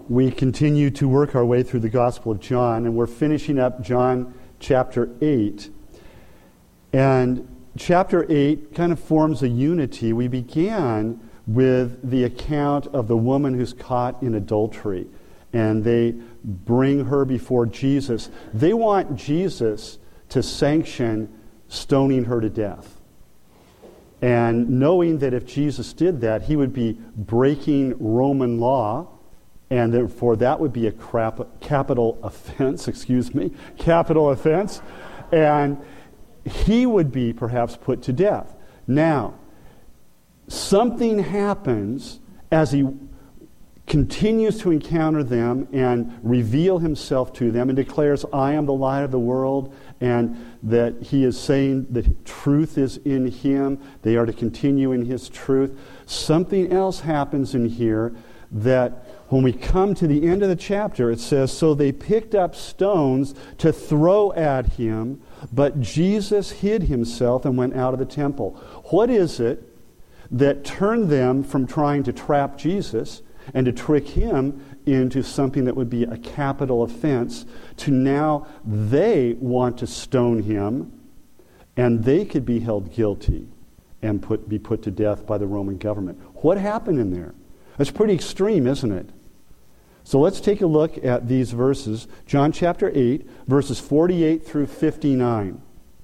we continue to work our way through the Gospel of John, and we're finishing up John chapter 8. And chapter 8 kind of forms a unity. We began with the account of the woman who's caught in adultery, and they bring her before Jesus. They want Jesus to sanction stoning her to death. And knowing that if Jesus did that, he would be breaking Roman law, and therefore that would be a capital offense, capital offense, and he would be perhaps put to death. Now, something happens as he continues to encounter them and reveal himself to them and declares, I am the light of the world, and that he is saying that truth is in him. They are to continue in his truth. Something else happens in here that when we come to the end of the chapter, it says, so they picked up stones to throw at him, but Jesus hid himself and went out of the temple. What is it that turned them from trying to trap Jesus and to trick him into something that would be a capital offense to now they want to stone him and they could be held guilty and be put to death by the Roman government? What happened in there? That's pretty extreme, isn't it? So let's take a look at these verses. John chapter 8, verses 48 through 59.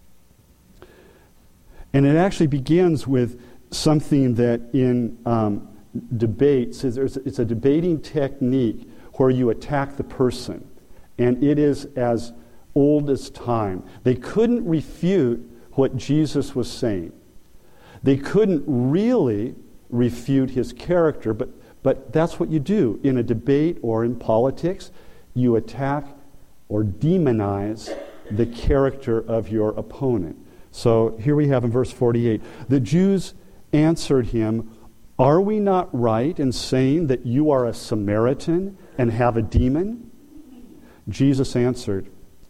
And it actually begins with something that in debates, it's a debating technique where you attack the person. And it is as old as time. They couldn't refute what Jesus was saying. They couldn't really refute his character, but that's what you do. In a debate or in politics, you attack or demonize the character of your opponent. So here we have in verse 48, the Jews answered him, are we not right in saying that you are a Samaritan and have a demon? Jesus answered,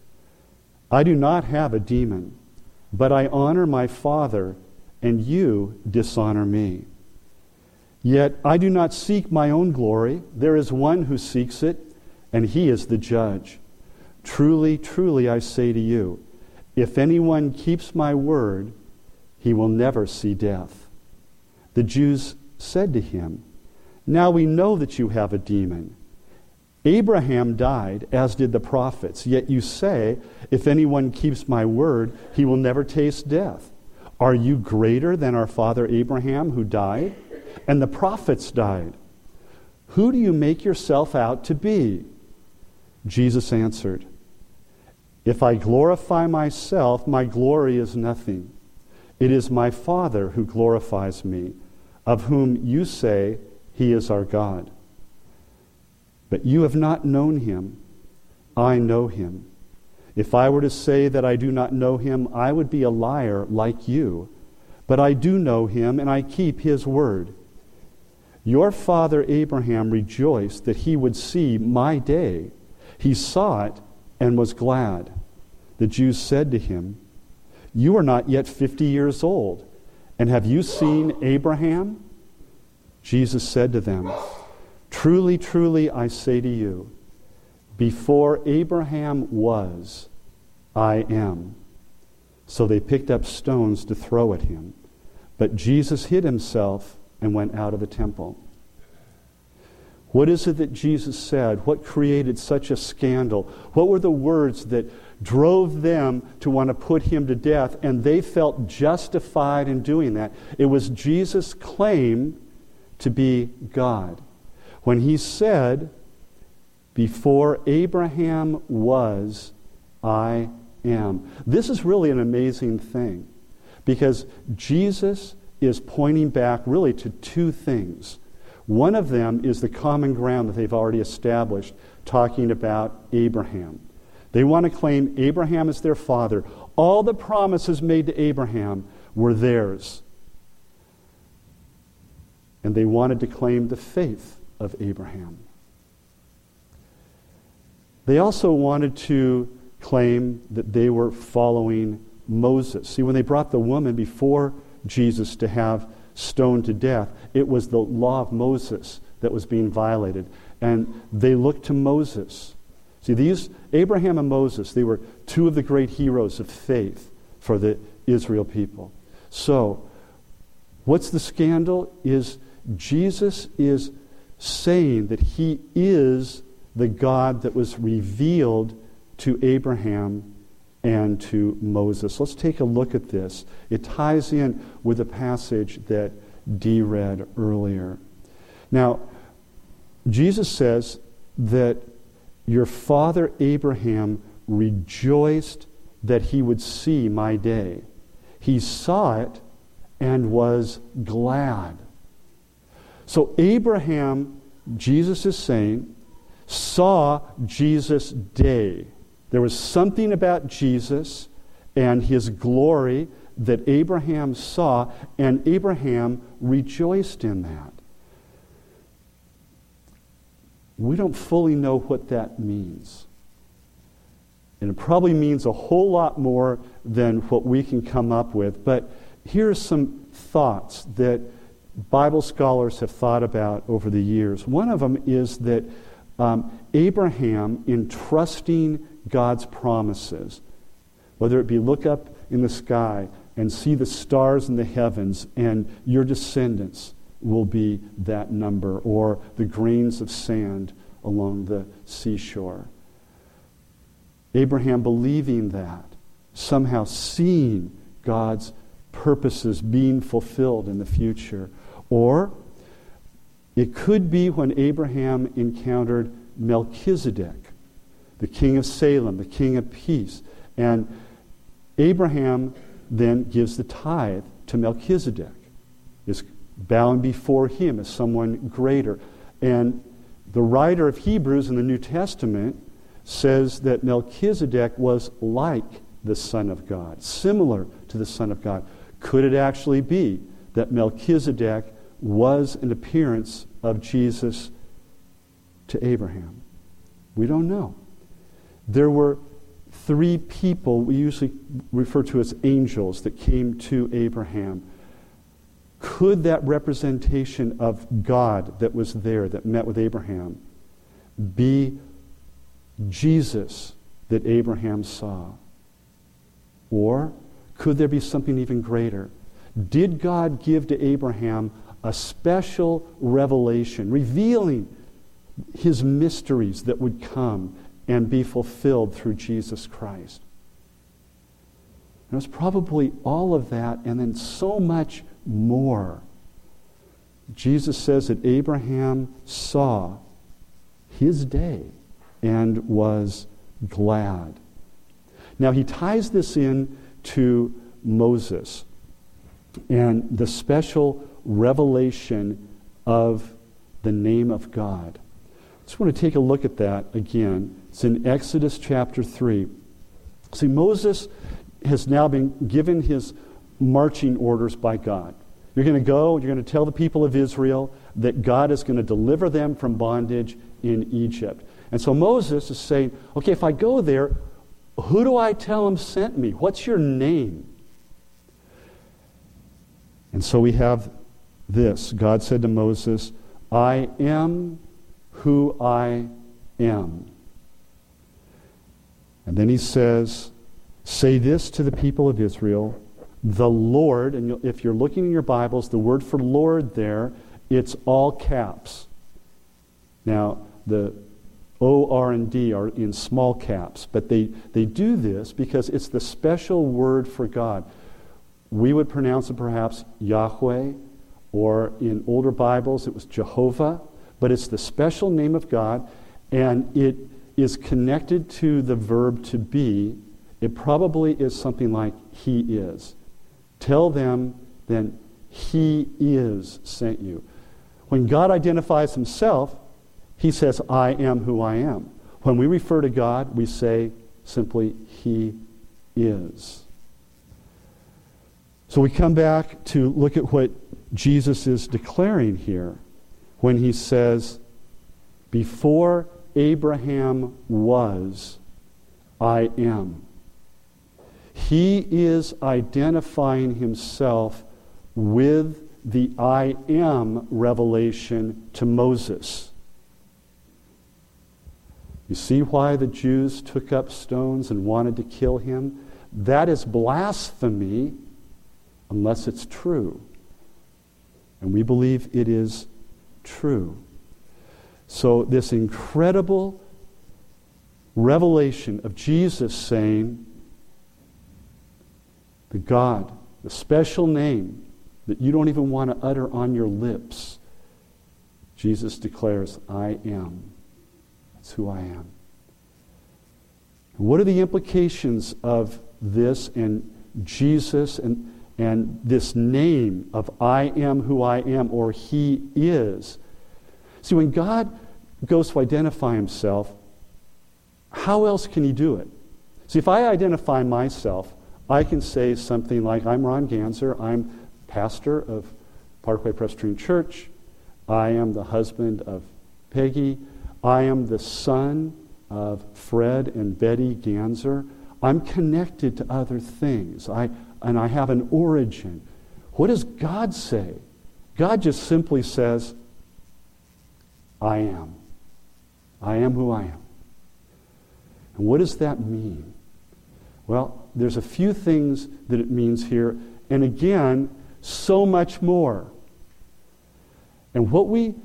I do not have a demon, but I honor my Father, and you dishonor me. Yet I do not seek my own glory. There is one who seeks it, and he is the judge. Truly, truly, I say to you, if anyone keeps my word, he will never see death. The Jews said to him, now we know that you have a demon. Abraham died, as did the prophets, yet you say, if anyone keeps my word, he will never taste death. Are you greater than our father Abraham, who died? And the prophets died. Who do you make yourself out to be? Jesus answered, if I glorify myself, my glory is nothing. It is my Father who glorifies me, of whom you say he is our God. But you have not known him. I know him. If I were to say that I do not know him, I would be a liar like you. But I do know him, and I keep his word. Your father Abraham rejoiced that he would see my day. He saw it and was glad. The Jews said to him, you are not yet 50 years old, and have you seen Abraham? Jesus said to them, truly, truly, I say to you, before Abraham was, I am. So they picked up stones to throw at him. But Jesus hid himself and went out of the temple. What is it that Jesus said? What created such a scandal? What were the words that drove them to want to put him to death, and they felt justified in doing that? It was Jesus' claim to be God. When he said, before Abraham was, I am. This is really an amazing thing, because Jesus is pointing back really to two things. One of them is the common ground that they've already established, talking about Abraham. They want to claim Abraham as their father. All the promises made to Abraham were theirs. And they wanted to claim the faith of Abraham. They also wanted to claim that they were following Moses. See, when they brought the woman before Jesus to have stoned to death, it was the law of Moses that was being violated. and they looked to Moses. See, these, Abraham and Moses, they were two of the great heroes of faith for the Israel people. So, what's the scandal? Is Jesus is saying that he is the God that was revealed to Abraham and to Moses. Let's take a look at this. It ties in with the passage that Dee read earlier. Now, Jesus says that your father Abraham rejoiced that he would see my day. He saw it and was glad. So Abraham, Jesus is saying, saw Jesus' day. There was something about Jesus and his glory that Abraham saw, and Abraham rejoiced in that. We don't fully know what that means. And it probably means a whole lot more than what we can come up with. But here are some thoughts that Bible scholars have thought about over the years. One of them is that Abraham, in trusting God's promises, whether it be look up in the sky and see the stars in the heavens and your descendants will be that number, or the grains of sand along the seashore. Abraham believing that, somehow seeing God's purposes being fulfilled in the future. Or it could be when Abraham encountered Melchizedek, the king of Salem, the king of peace. And Abraham then gives the tithe to Melchizedek, is bowing before him as someone greater. And the writer of Hebrews in the New Testament says that Melchizedek was like the Son of God, similar to the Son of God. Could it actually be that Melchizedek was an appearance of Jesus to Abraham? We don't know. There were three people we usually refer to as angels that came to Abraham. Could that representation of God that was there, that met with Abraham, be Jesus that Abraham saw? Or could there be something even greater? Did God give to Abraham a special revelation, revealing his mysteries that would come and be fulfilled through Jesus Christ? And it was probably all of that and then so much more. Jesus says that Abraham saw his day and was glad. Now he ties this in to Moses and the special revelation of the name of God. I just want to take a look at that again. It's in Exodus chapter 3. See, Moses has now been given his marching orders by God. You're going to go, you're going to tell the people of Israel that God is going to deliver them from bondage in Egypt. And so Moses is saying, okay, if I go there, who do I tell him sent me? What's your name? And so we have this. God said to Moses, I am who I am. And then he says, say this to the people of Israel, the Lord, and if you're looking in your Bibles, the word for Lord there, it's all caps. Now, the O, R, and D are in small caps, but they do this because it's the special word for God. We would pronounce it perhaps Yahweh, or in older Bibles it was Jehovah, but it's the special name of God, and it is connected to the verb to be. It probably is something like He is. Tell them then He is sent you. When God identifies Himself, He says, I am who I am. When we refer to God, we say simply, He is. So we come back to look at what Jesus is declaring here when He says, before Abraham was, I am. He is identifying Himself with the I am revelation to Moses. You see why the Jews took up stones and wanted to kill him? That is blasphemy unless it's true. And we believe it is true. So this incredible revelation of Jesus saying, the God, the special name that you don't even want to utter on your lips, Jesus declares, I am. That's who I am. What are the implications of this and Jesus and this name of I am who I am, or He is? See, when God goes to identify Himself, how else can He do it? See, if I identify myself, I can say something like, I'm Ron Ganser, I'm pastor of Parkway Presbyterian Church, I am the husband of Peggy, I am the son of Fred and Betty Ganser. I'm connected to other things. I have an origin. What does God say? God just simply says, I am. I am who I am. And what does that mean? Well, there's a few things that it means here, and again, so much more. And what we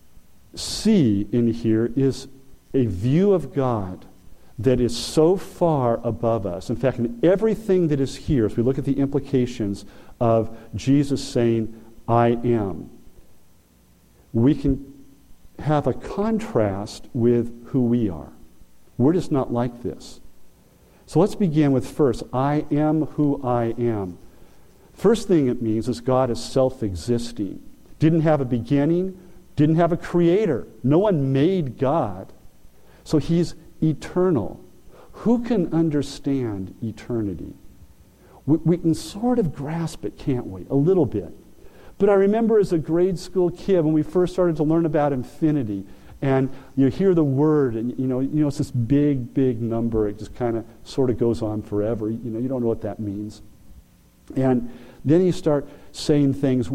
see in here is a view of God that is so far above us. In fact, in everything that is here, as we look at the implications of Jesus saying, I am, we can have a contrast with who we are. We're just not like this. So let's begin with first, I am who I am. First thing it means is God is self-existing. Didn't have a beginning, didn't have a creator. No one made God. So He's eternal. Who can understand eternity? We can sort of grasp it, can't we? A little bit. But I remember as a grade school kid when we first started to learn about infinity, and you hear the word, and you know it's this big, big number. It just kind of sort of goes on forever. You don't know what that means. And then you start saying things,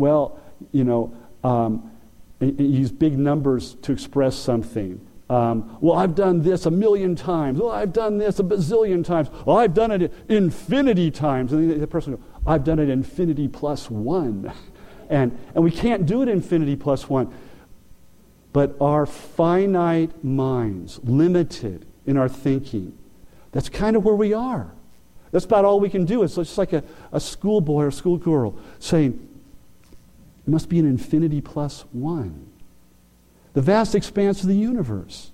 and use big numbers to express something. Well, I've done this 1,000,000 times. Well, I've done this 1 bazillion times. Well, I've done it infinity times. And the person goes, I've done it infinity plus 1. And we can't do it infinity plus 1. But our finite minds, limited in our thinking, that's kind of where we are. That's about all we can do. It's just like a schoolboy or schoolgirl saying, it must be an infinity plus 1. The vast expanse of the universe.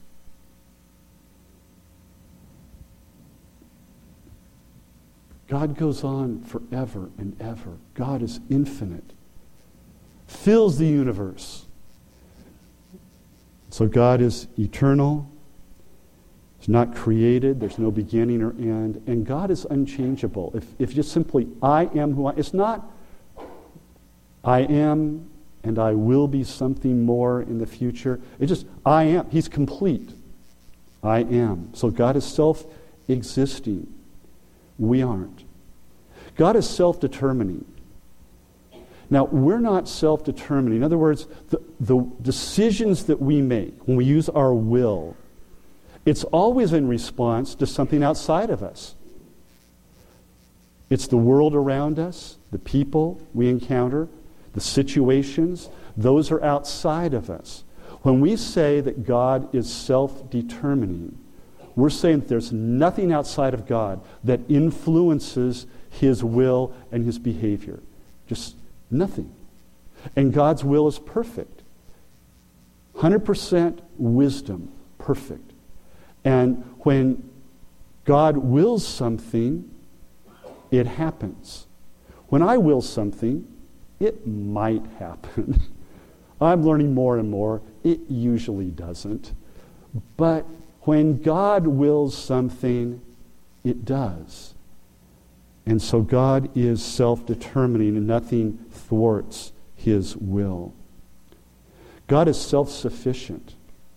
God goes on forever and ever. God is infinite. Fills the universe. So God is eternal. He's not created. There's no beginning or end. And God is unchangeable. If just simply, I am who I am. It's not, I am and I will be something more in the future. It's just, I am. He's complete. I am. So God is self-existing. We aren't. God is self-determining. Now, we're not self-determining. In other words, the decisions that we make when we use our will, it's always in response to something outside of us. It's the world around us, the people we encounter, the situations, those are outside of us. When we say that God is self-determining, we're saying that there's nothing outside of God that influences His will and His behavior. Just nothing. And God's will is perfect. 100% wisdom, perfect. And when God wills something, it happens. When I will something, it might happen. I'm learning more and more. It usually doesn't. But when God wills something, it does. And so God is self-determining and nothing thwarts His will. God is self-sufficient.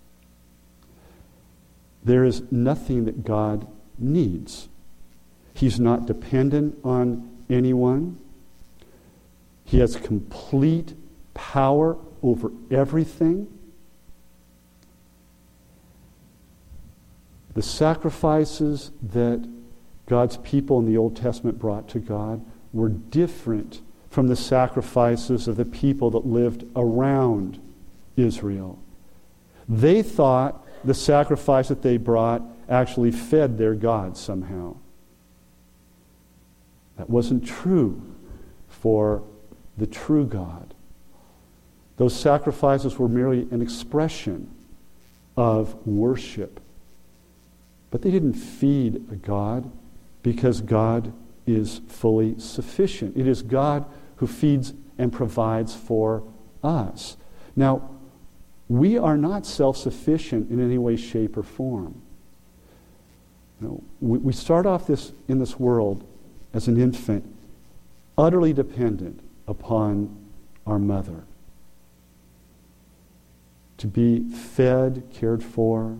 There is nothing that God needs. He's not dependent on anyone. He has complete power over everything. The sacrifices that God's people in the Old Testament brought to God were different from the sacrifices of the people that lived around Israel. They thought the sacrifice that they brought actually fed their God somehow. That wasn't true for the true God. Those sacrifices were merely an expression of worship. But they didn't feed a God, because God is fully sufficient. It is God who feeds and provides for us. Now, we are not self-sufficient in any way, shape, or form. We start off in this world as an infant, utterly dependent upon our mother. To be fed, cared for.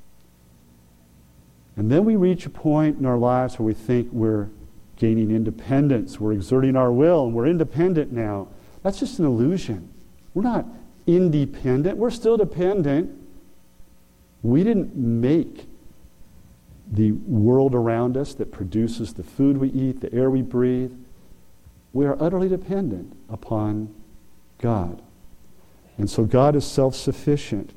And then we reach a point in our lives where we think we're gaining independence. We're exerting our will and we're independent now. That's just an illusion. We're not independent. We're still dependent. We didn't make the world around us that produces the food we eat, the air we breathe. We are utterly dependent upon God. And so God is self-sufficient.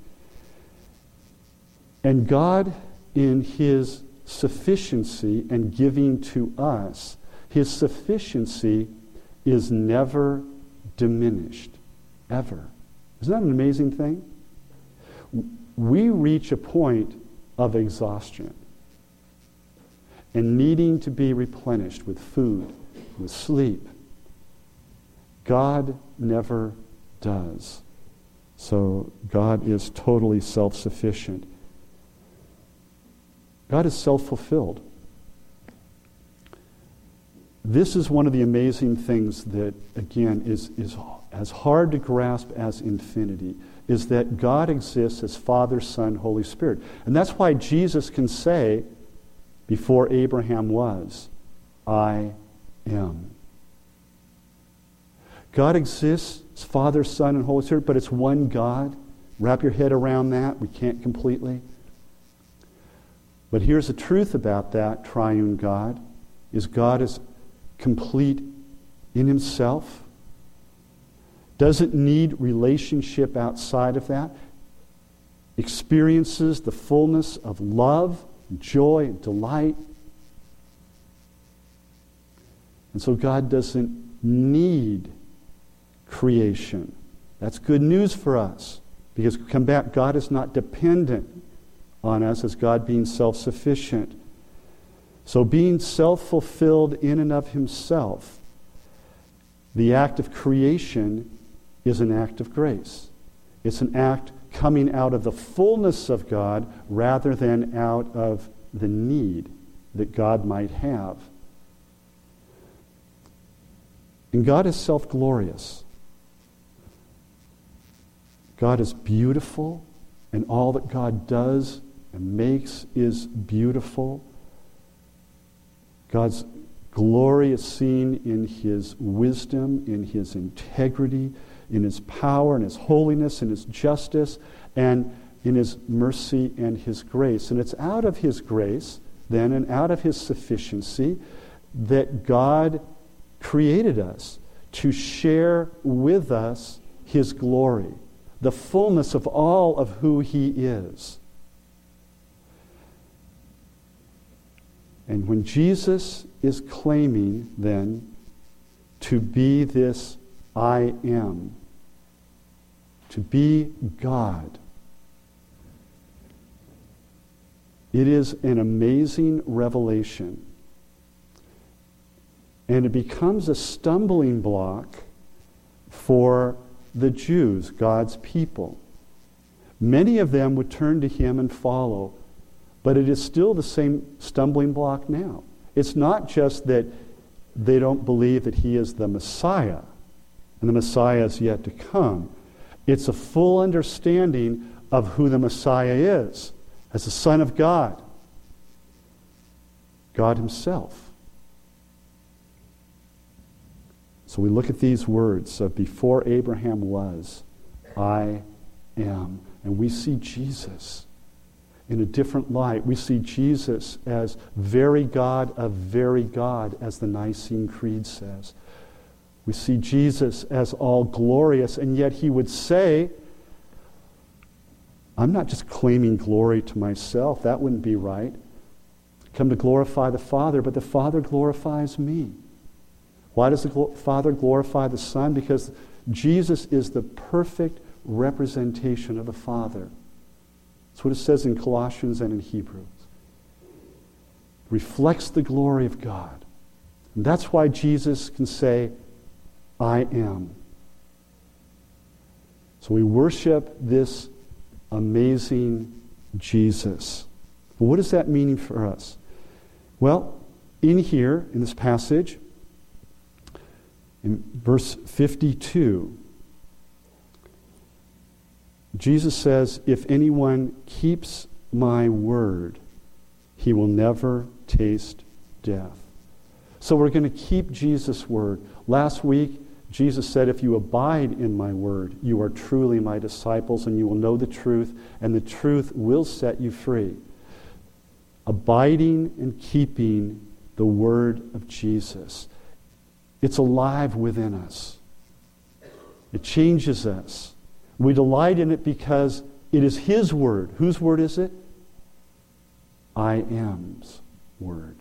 And God, in His sufficiency and giving to us, His sufficiency is never diminished, ever. Isn't that an amazing thing? We reach a point of exhaustion and needing to be replenished with food, with sleep. God never does. So God is totally self-sufficient. God is self-fulfilled. This is one of the amazing things that, again, is as hard to grasp as infinity, is that God exists as Father, Son, Holy Spirit. And that's why Jesus can say, before Abraham was, I am. God exists as Father, Son, and Holy Spirit, but it's one God. Wrap your head around that. We can't completely. But here's the truth about that triune God, is God is complete in Himself, doesn't need relationship outside of that, experiences the fullness of love, joy, and delight. And so God doesn't need creation. That's good news for us, because come back, God is not dependent on us as God being self-sufficient. So being self-fulfilled in and of Himself, the act of creation is an act of grace. It's an act coming out of the fullness of God rather than out of the need that God might have. And God is self-glorious. God is beautiful, and all that God does and makes is beautiful. God's glory is seen in His wisdom, in His integrity, in His power, in His holiness, in His justice, and in His mercy and His grace. And it's out of His grace, then, and out of His sufficiency, that God created us to share with us His glory, the fullness of all of who He is. And when Jesus is claiming, then, to be this I am, to be God, it is an amazing revelation. And it becomes a stumbling block for the Jews, God's people. Many of them would turn to Him and follow, but it is still the same stumbling block now. It's not just that they don't believe that He is the Messiah, and the Messiah is yet to come. It's a full understanding of who the Messiah is, as the Son of God, God Himself. So we look at these words of before Abraham was, I am. And we see Jesus. in a different light. We see Jesus as very God of very God, as the Nicene Creed says. We see Jesus as all glorious, and yet he would say, I'm not just claiming glory to myself. That wouldn't be right. I come to glorify the Father, but the Father glorifies me. Why does the Father glorify the Son? Because Jesus is the perfect representation of the Father. That's what it says in Colossians and in Hebrews. Reflects the glory of God. And that's why Jesus can say, I am. So we worship this amazing Jesus. But what does that mean for us? Well, in here, in this passage, in verse 52, Jesus says, if anyone keeps my word, he will never taste death. So we're going to keep Jesus' word. Last week, Jesus said, if you abide in my word, you are truly my disciples, and you will know the truth, and the truth will set you free. Abiding and keeping the word of Jesus. It's alive within us. It changes us. We delight in it because it is his word. Whose word is it? I am's word.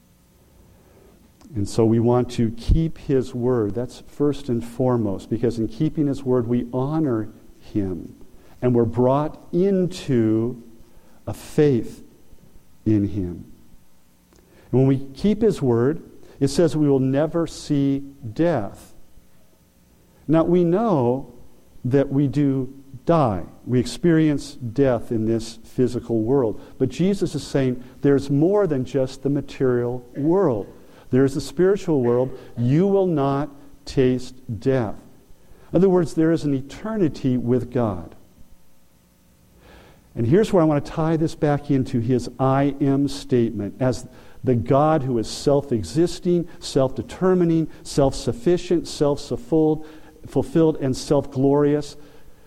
And so we want to keep his word. That's first and foremost, because in keeping his word, we honor him. And we're brought into a faith in him. And when we keep his word, it says we will never see death. Now, we know that we do die. We experience death in this physical world. But Jesus is saying there's more than just the material world. There's the spiritual world. You will not taste death. In other words, there is an eternity with God. And here's where I want to tie this back into his I am statement as the God who is self-existing, self-determining, self-sufficient, self-fulfilled, and self-glorious.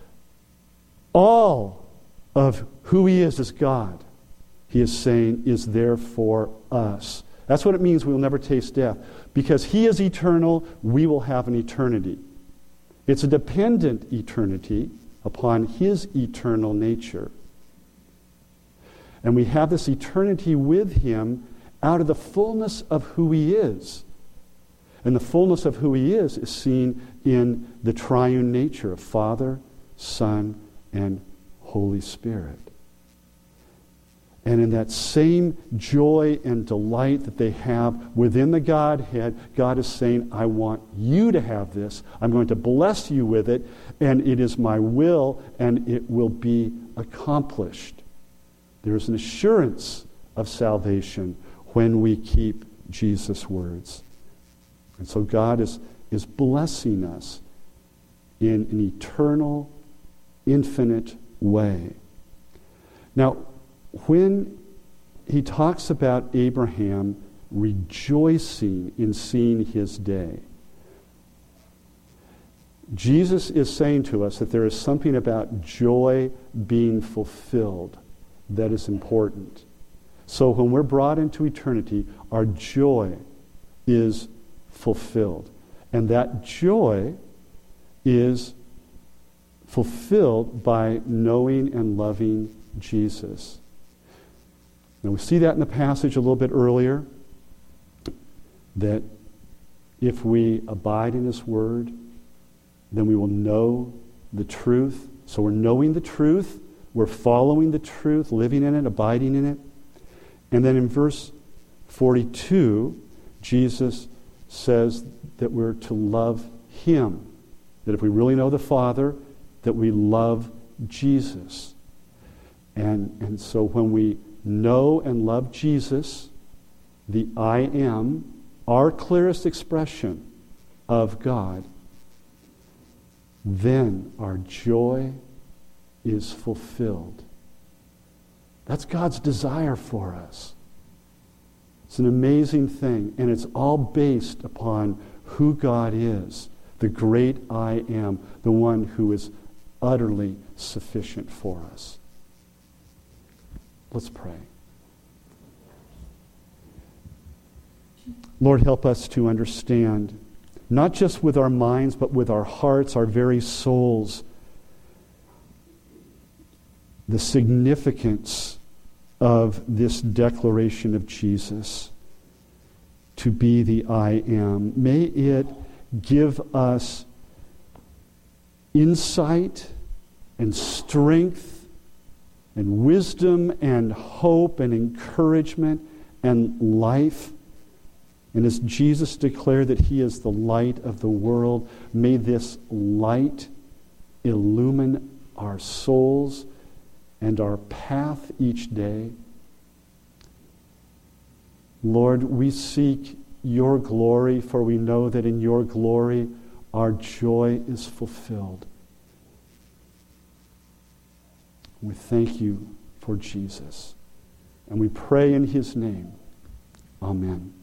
All of who he is God, he is saying, is there for us. That's what it means we will never taste death. Because he is eternal, we will have an eternity. It's a dependent eternity upon his eternal nature. And we have this eternity with him out of the fullness of who he is. And the fullness of who he is seen in the triune nature of Father, Son, and Holy Spirit. And in that same joy and delight that they have within the Godhead, God is saying, I want you to have this. I'm going to bless you with it, and it is my will, and it will be accomplished. There is an assurance of salvation when we keep Jesus' words. And so God is blessing us in an eternal, infinite way. Now, when he talks about Abraham rejoicing in seeing his day, Jesus is saying to us that there is something about joy being fulfilled that is important. So when we're brought into eternity, our joy is fulfilled. And that joy is fulfilled by knowing and loving Jesus. Now we see that in the passage a little bit earlier, that if we abide in his word, then we will know the truth. So we're knowing the truth, we're following the truth, living in it, abiding in it. And then in verse 42, Jesus says that we're to love him. That if we really know the Father, that we love Jesus. And so when we know and love Jesus, the I am, our clearest expression of God, then our joy is fulfilled. That's God's desire for us. It's an amazing thing, and it's all based upon who God is, the great I am, the one who is utterly sufficient for us. Let's pray. Lord, help us to understand, not just with our minds, but with our hearts, our very souls, the significance of this declaration of Jesus to be the I am. May it give us insight and strength and wisdom and hope and encouragement and life. And as Jesus declared that He is the light of the world, may this light illumine our souls and our path each day. Lord, we seek Your glory, for we know that in Your glory our joy is fulfilled. We thank You for Jesus, and we pray in His name. Amen.